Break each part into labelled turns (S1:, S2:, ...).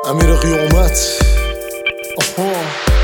S1: امیر قیامت. آها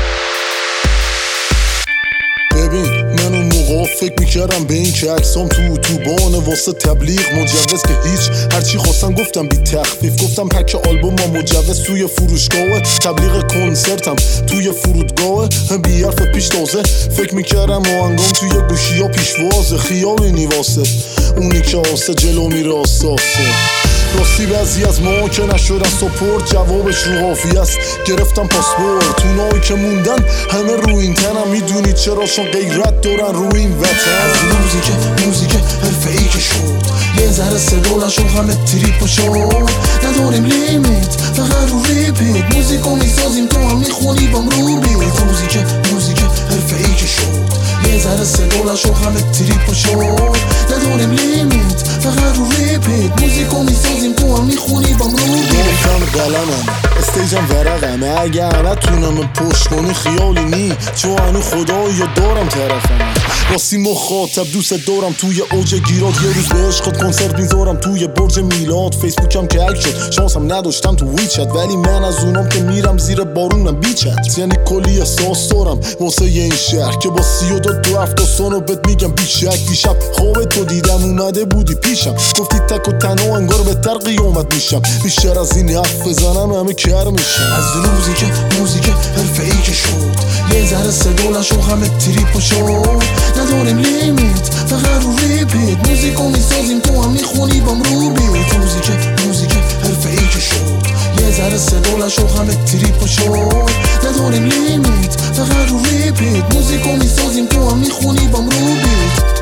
S1: ببین من اون موقع فکر میکردم به این که عکسام تو اتوبان واسه تبلیغ مجوز که هیچ هرچی خواستم گفتم بی تخفیف. گفتم پک آلبوم ما مجوز توی فروشگاه، تبلیغ کنسرتم توی فرودگاه. بی حرف پیش تازه فکر میکردم آهنگام توی گوشی ها پیشوازه. خیالی نیواسه اونی که آسه جلو میره آساسه. راستی بعضی از ما که نشدن سپورت جوابش رو حافی است. گرفتم پاسپورت اونایی که موندن همه رو این تنم. میدونید چرا؟ چون غیرت دارن رو این وطن.
S2: از موزیک حرفه‌ای که شد یه ذره صدا نشو همه تریپ و شد. نداریم لیمیت فقط رو ریپیت. موزیکو میسازیم تو هم میخونی بام رو بیت. موزیک حرفه‌ای که شد یه ذره صدا نشو همه تریپ و شد. نداریم لیمیت فقط رو ریپیت. موزیکو میسازیم تو هم میخونی بام رو بیت.
S1: گفتم قلمم استیجم ورقمه. اگه نتونم پشت کنی خیالی نی، چون هنو خدایی دارم طرفم. راستی مخاطب دوست دارم توی اوج گیرات. یه روز به عشقت کنسرت میذارم توی برج میلاد. فیسبوکم که هک شد شانسم نداشتم تو ویچت، ولی من از اونام که میرم زیر بارونم بیچت. یعنی کلی احساس دارم واسه این شهر که با 32 تو هفتاسانو بهت میگم بیشک. دیشب خواب تو دیدم اومده بودی پیشم، گفتی تک و تنها انگار بهتر قیامت میشم. بیشتر از این حرف بزنم همه کر میشم.
S2: از موزیک حرفه‌ای که شد یه ذره صدا نشو همه تریپ و شد. نداریم لیمیت فقط رو ریپیت. موزیکو میسازیم تو هم میخونی بام رو بیت. موزیک حرفه‌ای که شد یه ذره صدا نشو همه تریپ و شد. نداریم لیمیت فقط رو ریپیت. موزیکو میسازیم تو هم میخونی بام رو بیت.